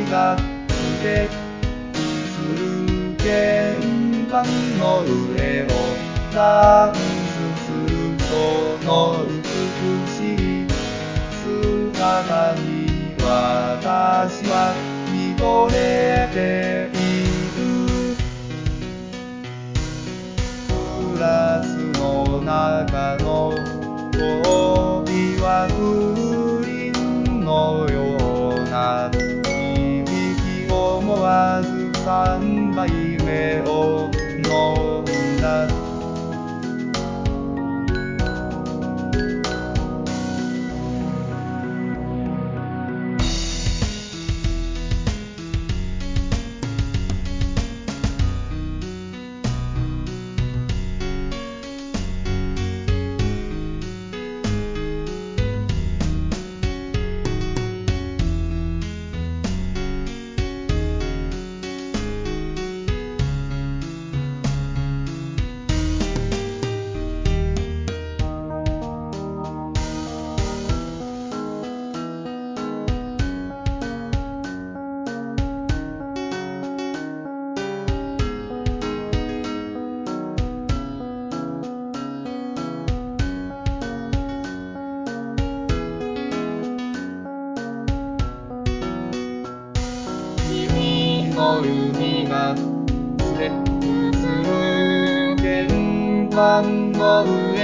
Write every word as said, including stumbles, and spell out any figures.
がってする鍵盤の上をダンスするその美しい姿に私は見とれている。グラスの中の氷は風鈴のような響き、思わず三杯目を飲んだ。海がステップする鍵盤の上